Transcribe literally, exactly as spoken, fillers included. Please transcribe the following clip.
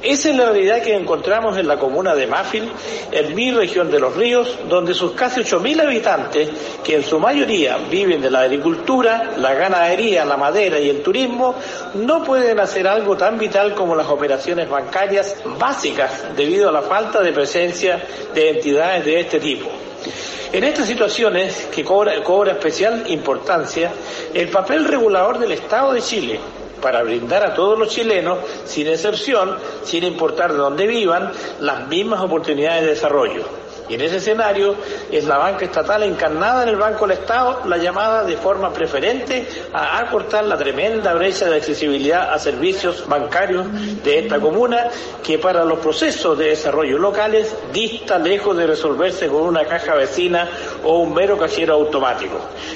Esa es la realidad que encontramos en la comuna de Mafil, en mi región de Los Ríos, donde sus casi ocho mil habitantes, que en su mayoría viven de la agricultura, la ganadería, la madera y el turismo, no pueden hacer algo tan vital como las operaciones bancarias básicas debido a la falta de presencia de entidades de este tipo. En estas situaciones, que cobra, cobra especial importancia, el papel regulador del Estado de Chile, para brindar a todos los chilenos, sin excepción, sin importar de dónde vivan, las mismas oportunidades de desarrollo. Y en ese escenario es la banca estatal encarnada en el Banco del Estado la llamada de forma preferente a acortar la tremenda brecha de accesibilidad a servicios bancarios de esta comuna, que para los procesos de desarrollo locales dista lejos de resolverse con una caja vecina o un mero cajero automático.